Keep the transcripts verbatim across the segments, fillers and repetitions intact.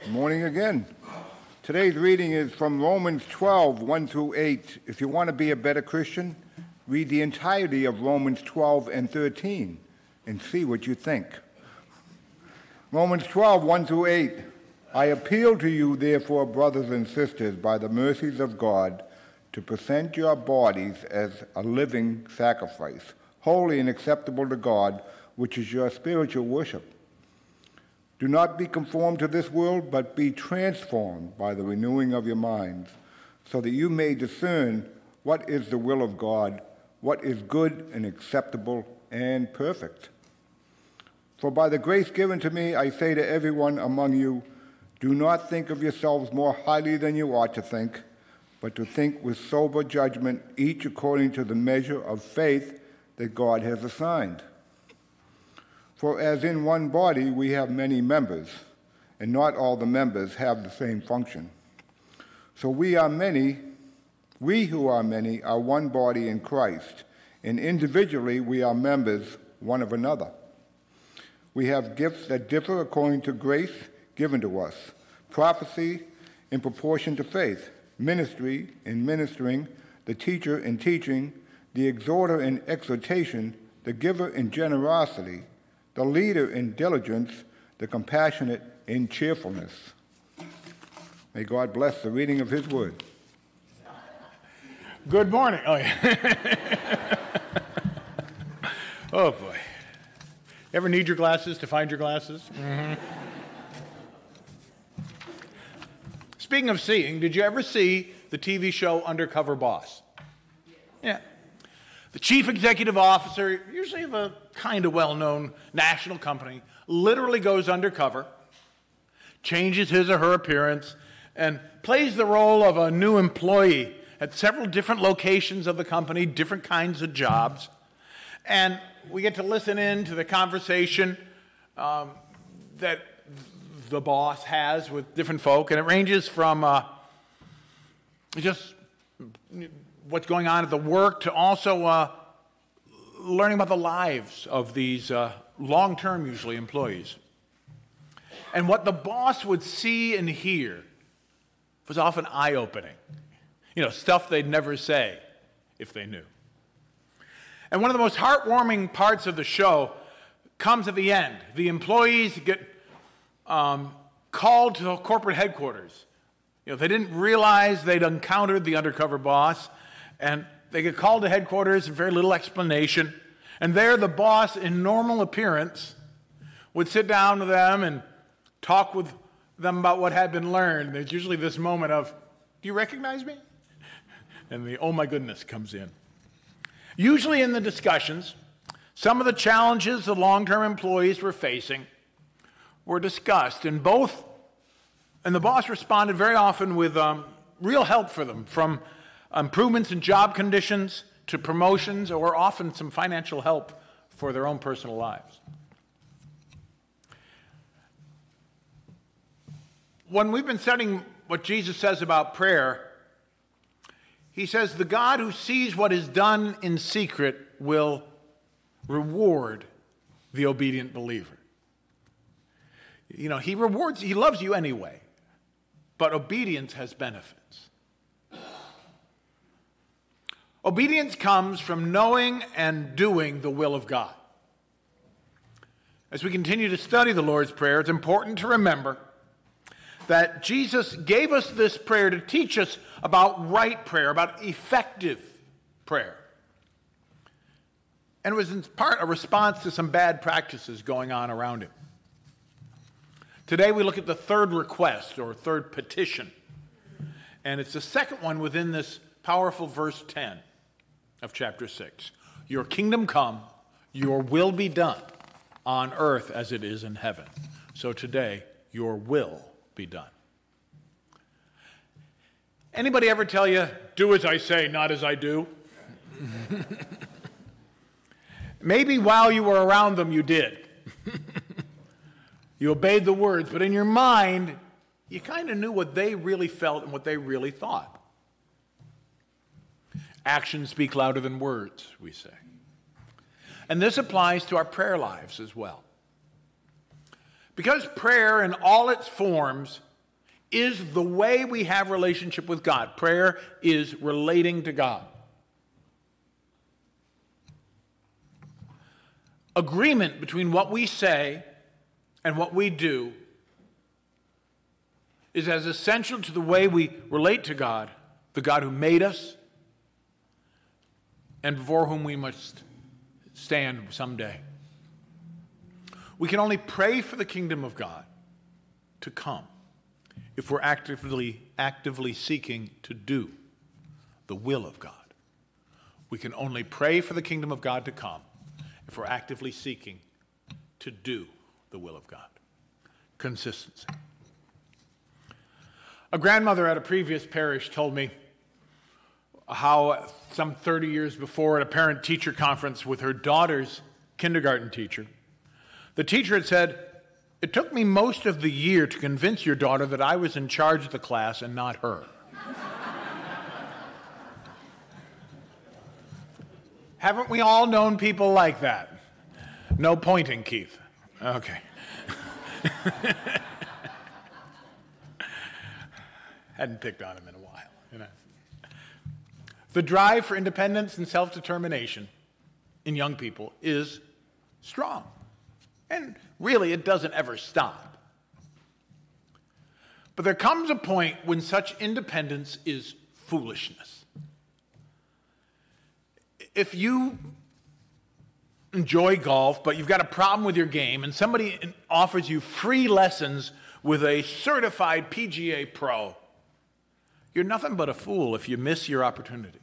Morning again. Today's reading is from Romans twelve, one through eight. If you want to be a better Christian, read the entirety of Romans twelve and thirteen and see what you think. Romans twelve, one through eight. I appeal to you, therefore, brothers and sisters, by the mercies of God, to present your bodies as a living sacrifice, holy and acceptable to God, which is your spiritual worship. Do not be conformed to this world, but be transformed by the renewing of your minds, so that you may discern what is the will of God, what is good and acceptable and perfect. For by the grace given to me, I say to everyone among you, do not think of yourselves more highly than you ought to think, but to think with sober judgment, each according to the measure of faith that God has assigned. For as in one body we have many members, and not all the members have the same function. So we are many, we who are many are one body in Christ, and individually we are members one of another. We have gifts that differ according to grace given to us, prophecy in proportion to faith, ministry in ministering, the teacher in teaching, the exhorter in exhortation, the giver in generosity, the leader in diligence, the compassionate in cheerfulness. May God bless the reading of his word. Good morning. Oh, yeah. Oh boy. Ever need your glasses to find your glasses? Mm-hmm. Speaking of seeing, did you ever see the T V show Undercover Boss? Yeah. The chief executive officer, usually of a kind of well-known national company, literally goes undercover, changes his or her appearance, and plays the role of a new employee at several different locations of the company, different kinds of jobs. And we get to listen in to the conversation um, that the boss has with different folk, and it ranges from uh, just what's going on at the work to also uh, learning about the lives of these uh, long-term, usually, employees. And what the boss would see and hear was often eye-opening. You know, stuff they'd never say if they knew. And one of the most heartwarming parts of the show comes at the end. The employees get um, called to corporate headquarters. You know, they didn't realize they'd encountered the undercover boss, and they get called to headquarters, very little explanation. And there the boss, in normal appearance, would sit down with them and talk with them about what had been learned. There's usually this moment of, do you recognize me? And the, oh my goodness, comes in. Usually in the discussions, some of the challenges the long-term employees were facing were discussed, and both, and the boss responded very often with um, real help for them, from improvements in job conditions to promotions, or often some financial help for their own personal lives. When we've been studying what Jesus says about prayer, he says, the God who sees what is done in secret will reward the obedient believer. You know, he rewards, he loves you anyway, but obedience has benefits. Obedience comes from knowing and doing the will of God. As we continue to study the Lord's Prayer, it's important to remember that Jesus gave us this prayer to teach us about right prayer, about effective prayer. And it was in part a response to some bad practices going on around him. Today we look at the third request, or third petition. And it's the second one within this powerful verse ten of chapter six. Your kingdom come, your will be done on earth as it is in heaven. So today, your will be done. Anybody ever tell you, do as I say, not as I do? Maybe while you were around them, you did. You obeyed the words, but in your mind, you kind of knew what they really felt and what they really thought. Actions speak louder than words, we say. And this applies to our prayer lives as well. Because prayer in all its forms is the way we have relationship with God. Prayer is relating to God. Agreement between what we say and what we do is as essential to the way we relate to God, the God who made us and before whom we must stand someday. We can only pray for the kingdom of God to come if we're actively, actively seeking to do the will of God. We can only pray for the kingdom of God to come if we're actively seeking to do the will of God. Consistency. A grandmother at a previous parish told me how some thirty years before at a parent-teacher conference with her daughter's kindergarten teacher, the teacher had said, "It took me most of the year to convince your daughter that I was in charge of the class and not her." Haven't we all known people like that? No pointing, Keith. Okay. Hadn't picked on him in a while, you know. The drive for independence and self-determination in young people is strong. And really, it doesn't ever stop. But there comes a point when such independence is foolishness. If you enjoy golf, but you've got a problem with your game, and somebody offers you free lessons with a certified P G A pro, you're nothing but a fool if you miss your opportunity.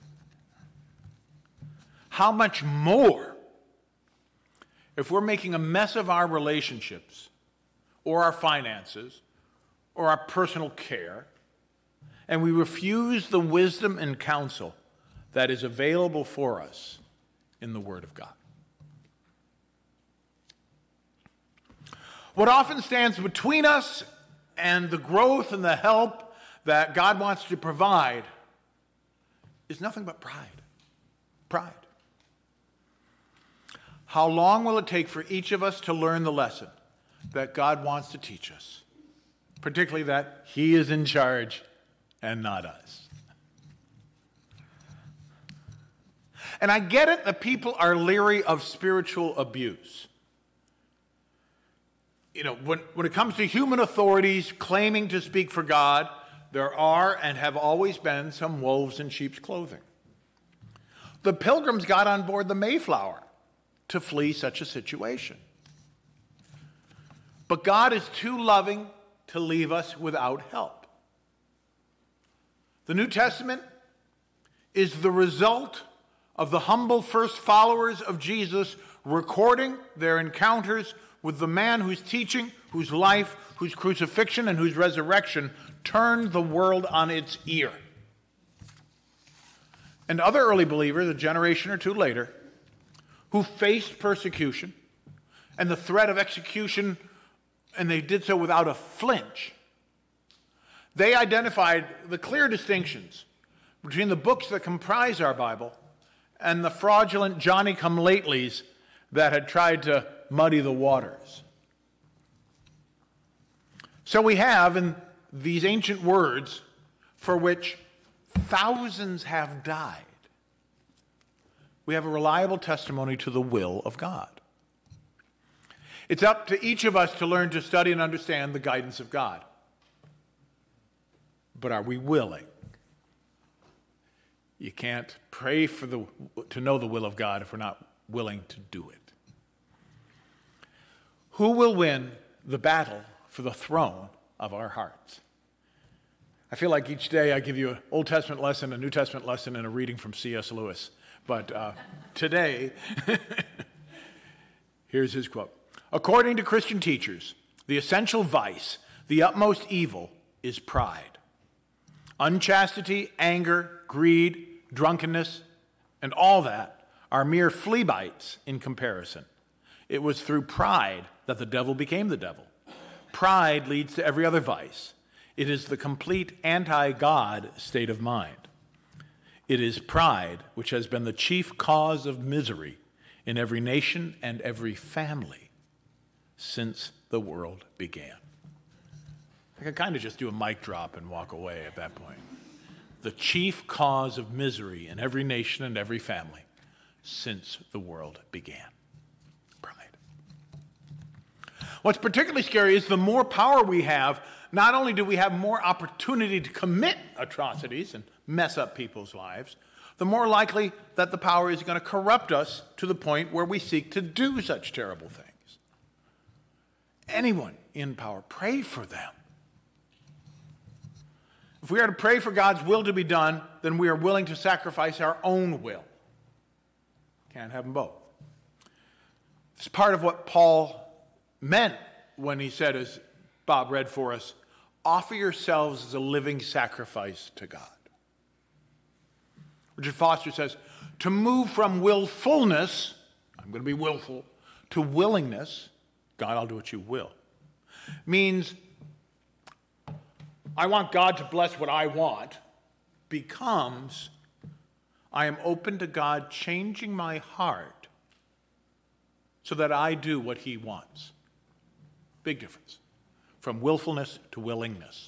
How much more if we're making a mess of our relationships or our finances or our personal care, and we refuse the wisdom and counsel that is available for us in the Word of God. What often stands between us and the growth and the help that God wants to provide is nothing but pride. Pride. How long will it take for each of us to learn the lesson that God wants to teach us, particularly that He is in charge and not us? And I get it that people are leery of spiritual abuse. You know, when, when it comes to human authorities claiming to speak for God, there are and have always been some wolves in sheep's clothing. The Pilgrims got on board the Mayflower to flee such a situation. But God is too loving to leave us without help. The New Testament is the result of the humble first followers of Jesus recording their encounters with the man whose teaching, whose life, whose crucifixion, and whose resurrection turned the world on its ear. And other early believers, a generation or two later, who faced persecution and the threat of execution, and they did so without a flinch, they identified the clear distinctions between the books that comprise our Bible and the fraudulent Johnny-come-latelys that had tried to muddy the waters. So we have in these ancient words for which thousands have died, we have a reliable testimony to the will of God. It's up to each of us to learn to study and understand the guidance of God. But are we willing? You can't pray for the, to know the will of God if we're not willing to do it. Who will win the battle for the throne of our hearts? I feel like each day I give you an Old Testament lesson, a New Testament lesson, and a reading from C S Lewis. But uh, today, here's his quote. According to Christian teachers, the essential vice, the utmost evil, is pride. Unchastity, anger, greed, drunkenness, and all that are mere flea bites in comparison. It was through pride that the devil became the devil. Pride leads to every other vice. It is the complete anti-God state of mind. It is pride which has been the chief cause of misery in every nation and every family since the world began. I could kind of just do a mic drop and walk away at that point. The chief cause of misery in every nation and every family since the world began. Pride. What's particularly scary is the more power we have, not only do we have more opportunity to commit atrocities and mess up people's lives, the more likely that the power is going to corrupt us to the point where we seek to do such terrible things. Anyone in power, pray for them. If we are to pray for God's will to be done, then we are willing to sacrifice our own will. Can't have them both. It's part of what Paul meant when he said, as Bob read for us, offer yourselves as a living sacrifice to God. Richard Foster says, to move from willfulness, I'm going to be willful, to willingness, God, I'll do what you will, means I want God to bless what I want, becomes I am open to God changing my heart so that I do what he wants. Big difference. From willfulness to willingness.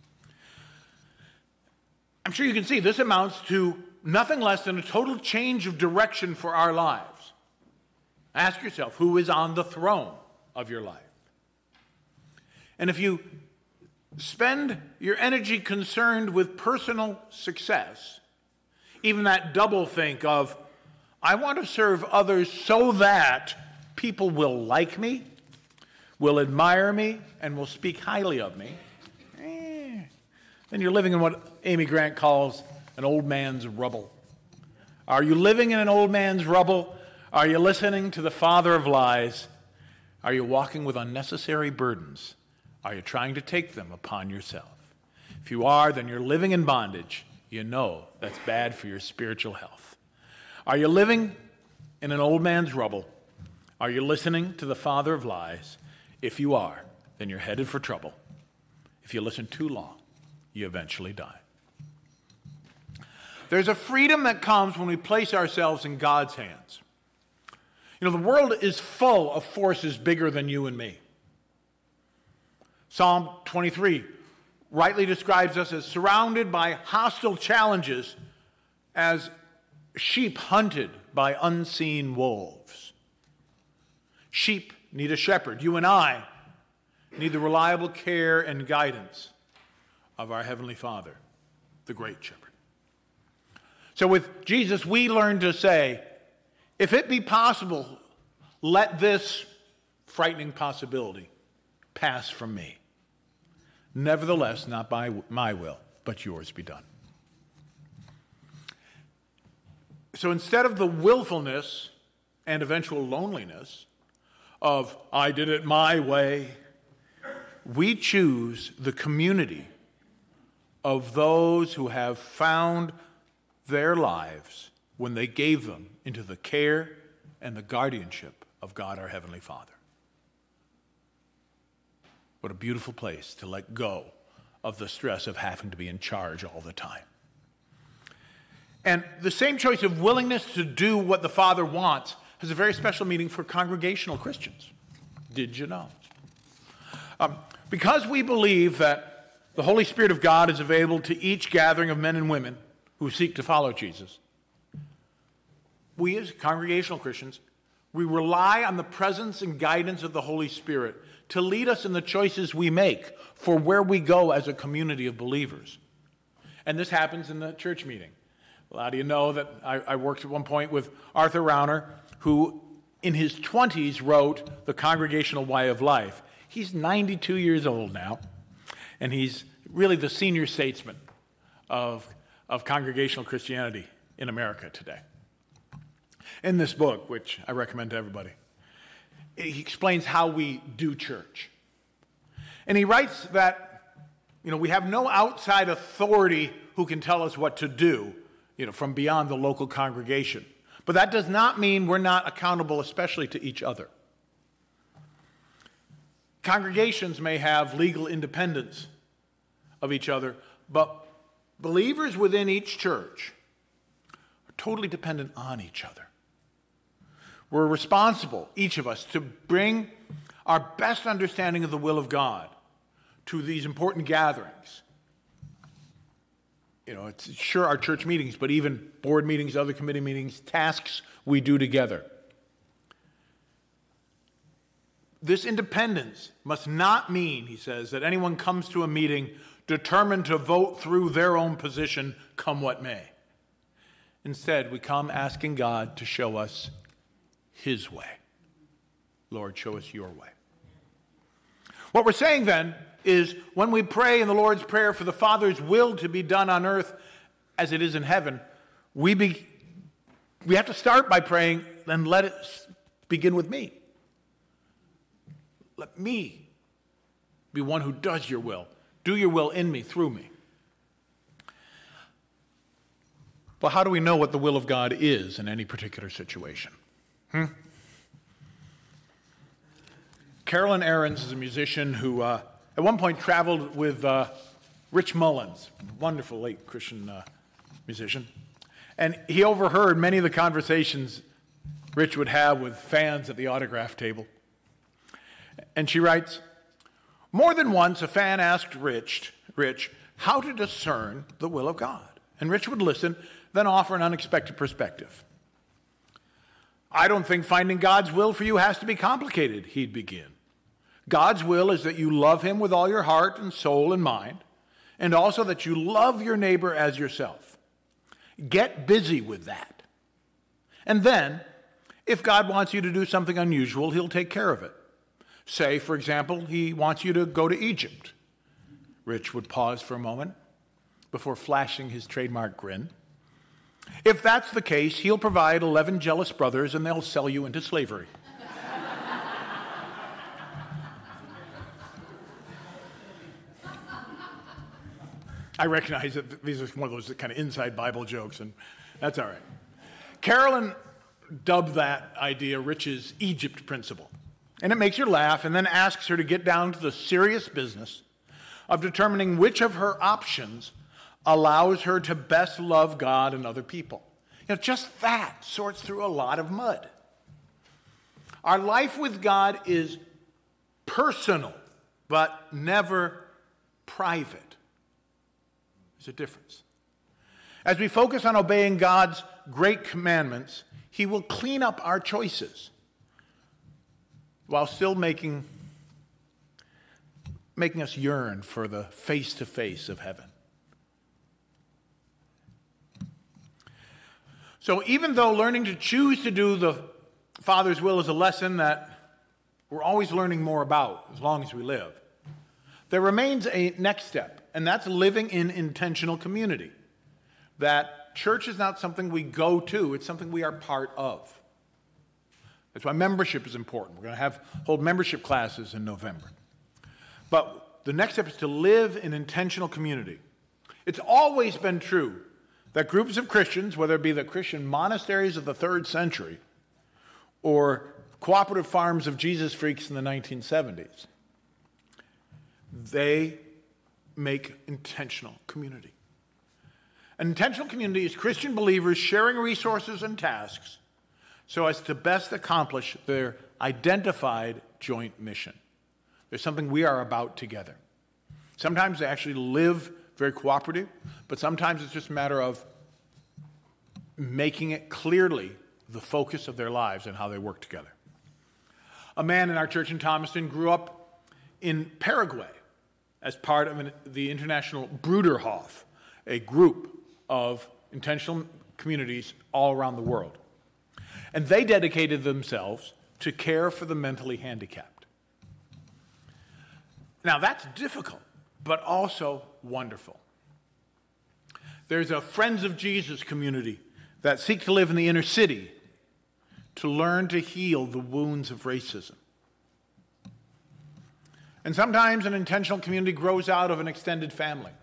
I'm sure you can see this amounts to nothing less than a total change of direction for our lives. Ask yourself, who is on the throne of your life? And if you spend your energy concerned with personal success, even that double think of, I want to serve others so that people will like me, will admire me, and will speak highly of me, eh, then you're living in what Amy Grant calls an old man's rubble. Are you living in an old man's rubble? Are you listening to the father of lies? Are you walking with unnecessary burdens? Are you trying to take them upon yourself? If you are, then you're living in bondage. You know that's bad for your spiritual health. Are you living in an old man's rubble? Are you listening to the father of lies? If you are, then you're headed for trouble. If you listen too long, you eventually die. There's a freedom that comes when we place ourselves in God's hands. You know, the world is full of forces bigger than you and me. Psalm twenty-three rightly describes us as surrounded by hostile challenges, as sheep hunted by unseen wolves. Sheep need a shepherd. You and I need the reliable care and guidance of our Heavenly Father, the great shepherd. So with Jesus, we learn to say, if it be possible, let this frightening possibility pass from me. Nevertheless, not by my will, but yours be done. So instead of the willfulness and eventual loneliness of, I did it my way, we choose the community of those who have found their lives when they gave them into the care and the guardianship of God our Heavenly Father. What a beautiful place to let go of the stress of having to be in charge all the time. And the same choice of willingness to do what the Father wants has a very special meaning for congregational Christians. Did you know? Um, because we believe that the Holy Spirit of God is available to each gathering of men and women who seek to follow Jesus, we as congregational Christians, we rely on the presence and guidance of the Holy Spirit to lead us in the choices we make for where we go as a community of believers. And this happens in the church meeting. A lot of you know that I, I worked at one point with Arthur Rauner, who in his twenties wrote The Congregational Way of Life. He's ninety-two years old now, and he's really the senior statesman of, of congregational Christianity in America today. In this book, which I recommend to everybody, he explains how we do church. And he writes that, you know, we have no outside authority who can tell us what to do, you know, from beyond the local congregation. But that does not mean we're not accountable, especially to each other. Congregations may have legal independence of each other, but believers within each church are totally dependent on each other. We're responsible, each of us, to bring our best understanding of the will of God to these important gatherings. You know, it's sure our church meetings, but even board meetings, other committee meetings, tasks we do together. This independence must not mean, he says, that anyone comes to a meeting determined to vote through their own position, come what may. Instead, we come asking God to show us his way. Lord, show us your way. What we're saying then is when we pray in the Lord's Prayer for the Father's will to be done on earth as it is in heaven, we, be, we have to start by praying, then let it begin with me. Let me be one who does your will. Do your will in me, through me. But how do we know what the will of God is in any particular situation? Hmm? Carolyn Ahrens is a musician who uh, at one point traveled with uh, Rich Mullins, wonderful late Christian uh, musician. And he overheard many of the conversations Rich would have with fans at the autograph table. And she writes, more than once a fan asked Rich, Rich how to discern the will of God. And Rich would listen, then offer an unexpected perspective. I don't think finding God's will for you has to be complicated, he'd begin. God's will is that you love him with all your heart and soul and mind, and also that you love your neighbor as yourself. Get busy with that. And then, if God wants you to do something unusual, he'll take care of it. Say, for example, he wants you to go to Egypt. Rich would pause for a moment before flashing his trademark grin. If that's the case, he'll provide eleven jealous brothers and they'll sell you into slavery. I recognize that these are one of those kind of inside Bible jokes, and that's all right. Carolyn dubbed that idea Rich's Egypt principle. And it makes her laugh and then asks her to get down to the serious business of determining which of her options allows her to best love God and other people. You know, just that sorts through a lot of mud. Our life with God is personal, but never private. There's a difference. As we focus on obeying God's great commandments, he will clean up our choices while still making, making us yearn for the face-to-face of heaven. So even though learning to choose to do the Father's will is a lesson that we're always learning more about as long as we live, there remains a next step, and that's living in intentional community. That church is not something we go to, it's something we are part of. That's why membership is important. We're going to have hold membership classes in November. But the next step is to live in intentional community. It's always been true that groups of Christians, whether it be the Christian monasteries of the third century or cooperative farms of Jesus freaks in the nineteen seventies, they make intentional community. An intentional community is Christian believers sharing resources and tasks so as to best accomplish their identified joint mission. There's something we are about together. Sometimes they actually live very cooperative, but sometimes it's just a matter of making it clearly the focus of their lives and how they work together. A man in our church in Thomaston grew up in Paraguay as part of an, the International Bruderhof, a group of intentional communities all around the world. And they dedicated themselves to care for the mentally handicapped. Now that's difficult, but also wonderful. There's a Friends of Jesus community that seek to live in the inner city to learn to heal the wounds of racism. And sometimes an intentional community grows out of an extended family.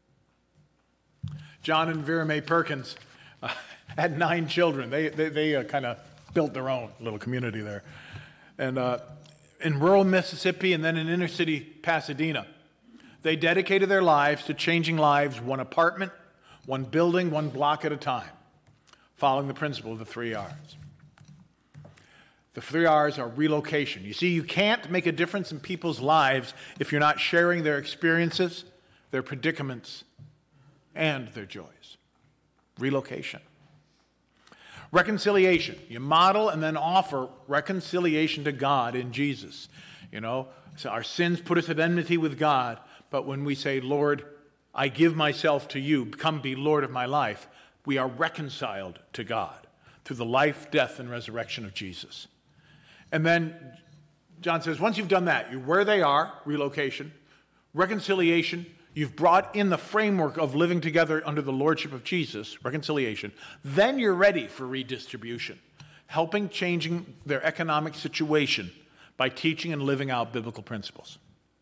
John and Vera Mae Perkins uh, had nine children. They, they, they uh, kind of built their own little community there. And uh, in rural Mississippi and then in inner city Pasadena, they dedicated their lives to changing lives one apartment, one building, one block at a time, following the principle of the three R's. The three R's are relocation. You see, you can't make a difference in people's lives if you're not sharing their experiences, their predicaments, and their joys. Relocation. Reconciliation. You model and then offer reconciliation to God in Jesus. You know, so our sins put us at enmity with God, but when we say, Lord, I give myself to you, come be Lord of my life, we are reconciled to God through the life, death, and resurrection of Jesus. And then John says, once you've done that, you're where they are, relocation, reconciliation, you've brought in the framework of living together under the lordship of Jesus, reconciliation, then you're ready for redistribution, helping changing their economic situation by teaching and living out biblical principles.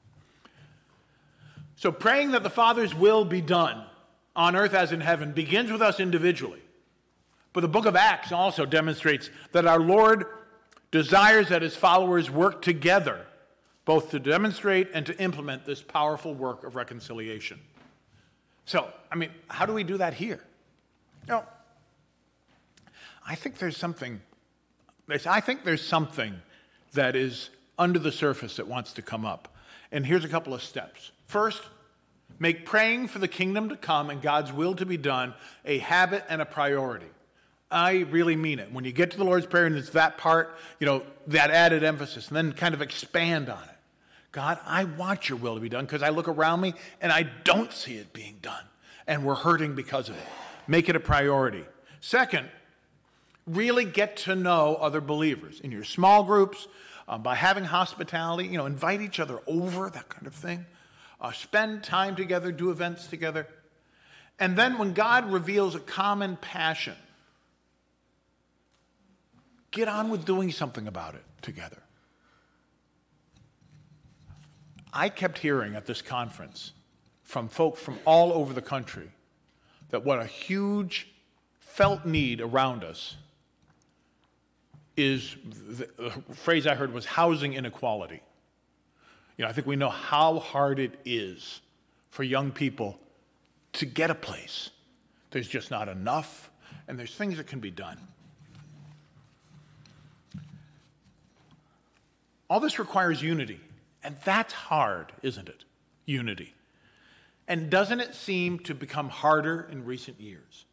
So praying that the Father's will be done on earth as in heaven begins with us individually. But the book of Acts also demonstrates that our Lord desires that his followers work together, both to demonstrate and to implement this powerful work of reconciliation. So, I mean, how do we do that here? You know, I think there's something, I think there's something that is under the surface that wants to come up. And here's a couple of steps. First, make praying for the kingdom to come and God's will to be done a habit and a priority. I really mean it. When you get to the Lord's Prayer and it's that part, you know, that added emphasis, and then kind of expand on it. God, I want your will to be done because I look around me and I don't see it being done. And we're hurting because of it. Make it a priority. Second, really get to know other believers in your small groups, um, by having hospitality, you know, invite each other over, that kind of thing. Uh, spend time together, do events together. And then when God reveals a common passion, get on with doing something about it together. I kept hearing at this conference from folk from all over the country that what a huge felt need around us is, the, the phrase I heard was housing inequality. You know, I think we know how hard it is for young people to get a place. There's just not enough, and there's things that can be done. All this requires unity, and that's hard, isn't it? Unity. And doesn't it seem to become harder in recent years?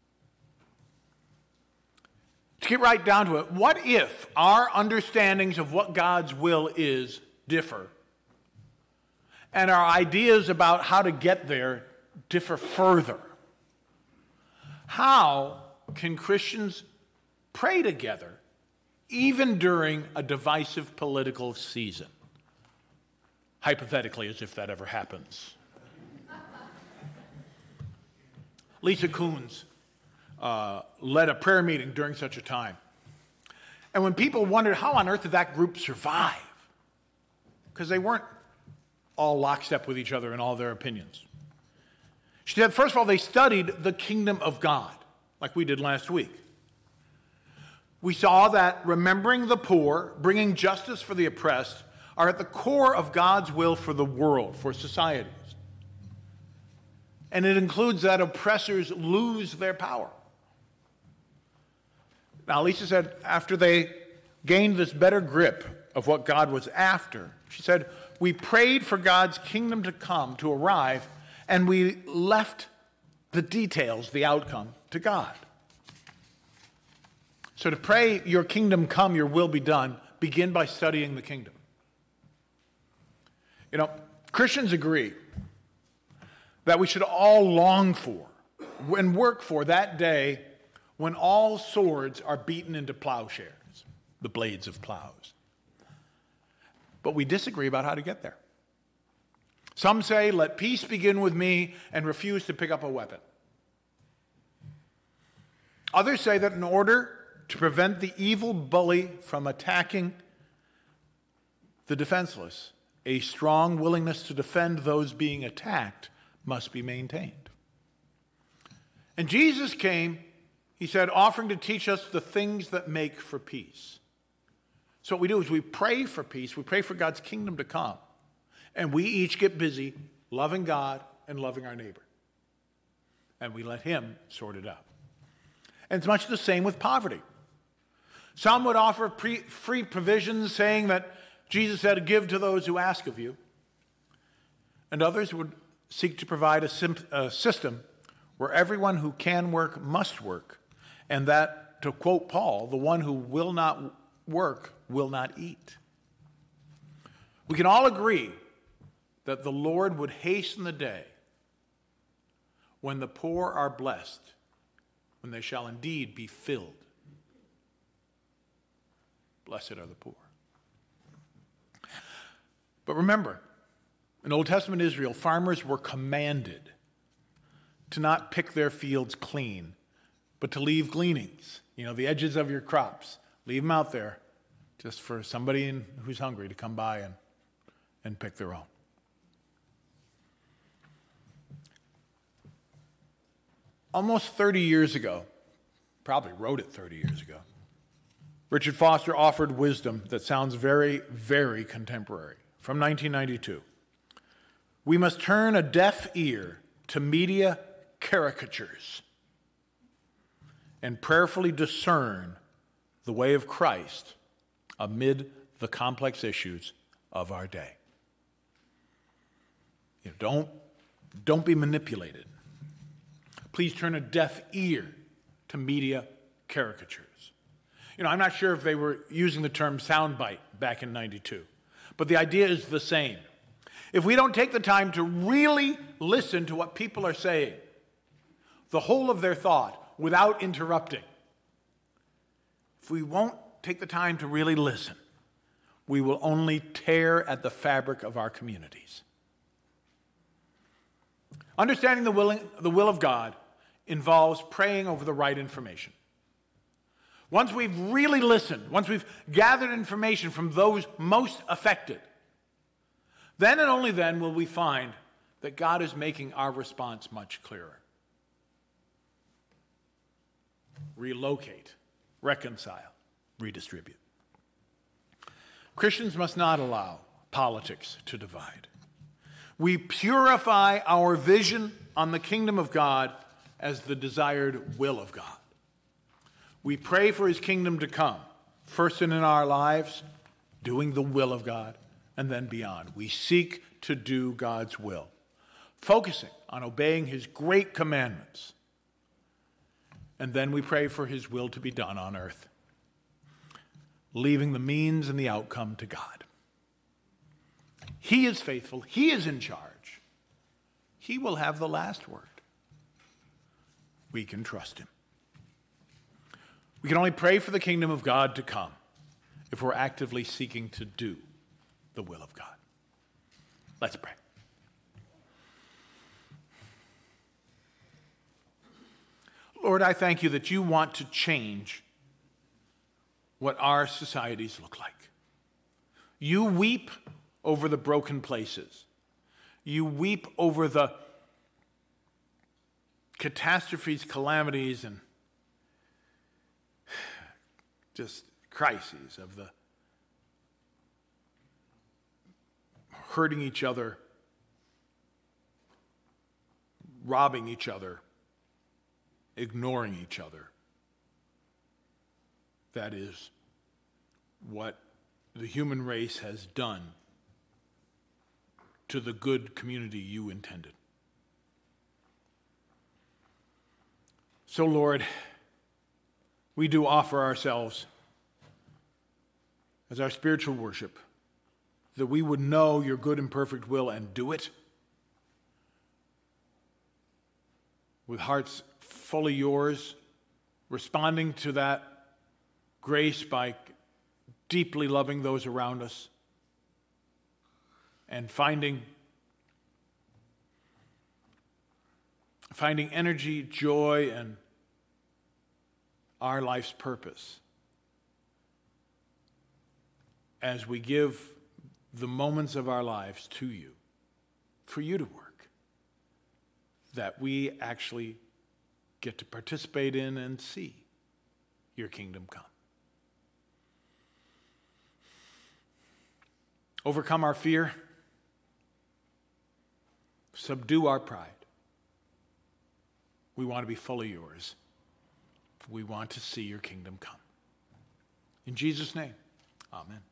To get right down to it, what if our understandings of what God's will is differ, and our ideas about how to get there differ further? How can Christians pray together even during a divisive political season? Hypothetically, as if that ever happens. Lisa Coons uh, led a prayer meeting during such a time. And when people wondered how on earth did that group survive, because they weren't all lockstep with each other in all their opinions. She said, first of all, they studied the kingdom of God, like we did last week. We saw that remembering the poor, bringing justice for the oppressed, are at the core of God's will for the world, for societies. And it includes that oppressors lose their power. Now, Lisa said, after they gained this better grip of what God was after, she said, we prayed for God's kingdom to come, to arrive, and we left the details, the outcome, to God. So to pray, your kingdom come, your will be done, begin by studying the kingdom. You know, Christians agree that we should all long for and work for that day when all swords are beaten into plowshares, the blades of plows. But we disagree about how to get there. Some say, let peace begin with me, and refuse to pick up a weapon. Others say that in order to prevent the evil bully from attacking the defenseless, a strong willingness to defend those being attacked must be maintained. And Jesus came, he said, offering to teach us the things that make for peace. So what we do is we pray for peace, we pray for God's kingdom to come, and we each get busy loving God and loving our neighbor. And we let him sort it out. And it's much the same with poverty. Some would offer pre- free provisions, saying that Jesus said, give to those who ask of you. And others would seek to provide a, sim- a system where everyone who can work must work, and that, to quote Paul, the one who will not work will not eat. We can all agree that the Lord would hasten the day when the poor are blessed, when they shall indeed be filled. Blessed are the poor. But remember, in Old Testament Israel, farmers were commanded to not pick their fields clean, but to leave gleanings, you know, the edges of your crops. Leave them out there just for somebody in, who's hungry to come by and, and pick their own. Almost thirty years ago, probably wrote it thirty years ago, Richard Foster offered wisdom that sounds very, very contemporary. From nineteen ninety-two. We must turn a deaf ear to media caricatures and prayerfully discern the way of Christ amid the complex issues of our day. You know, don't, don't be manipulated. Please turn a deaf ear to media caricatures. You know, I'm not sure if they were using the term soundbite back in ninety-two, but the idea is the same. If we don't take the time to really listen to what people are saying, the whole of their thought, without interrupting, if we won't take the time to really listen, we will only tear at the fabric of our communities. Understanding the will, the will of God involves praying over the right information. Once we've really listened, once we've gathered information from those most affected, then and only then will we find that God is making our response much clearer. Relocate, reconcile, redistribute. Christians must not allow politics to divide. We purify our vision on the kingdom of God as the desired will of God. We pray for his kingdom to come, first in our lives, doing the will of God, and then beyond. We seek to do God's will, focusing on obeying his great commandments. And then we pray for his will to be done on earth, leaving the means and the outcome to God. He is faithful. He is in charge. He will have the last word. We can trust him. We can only pray for the kingdom of God to come if we're actively seeking to do the will of God. Let's pray. Lord, I thank you that you want to change what our societies look like. You weep over the broken places. You weep over the catastrophes, calamities, and just crises of the hurting each other, robbing each other, ignoring each other. That is what the human race has done to the good community you intended. So, Lord, we do offer ourselves as our spiritual worship, that we would know your good and perfect will and do it with hearts fully yours, responding to that grace by deeply loving those around us and finding, finding energy, joy, and our life's purpose as we give the moments of our lives to you, for you to work, that we actually get to participate in and see your kingdom come. Overcome our fear, subdue our pride. We want to be fully yours. We want to see your kingdom come. In Jesus' name, amen.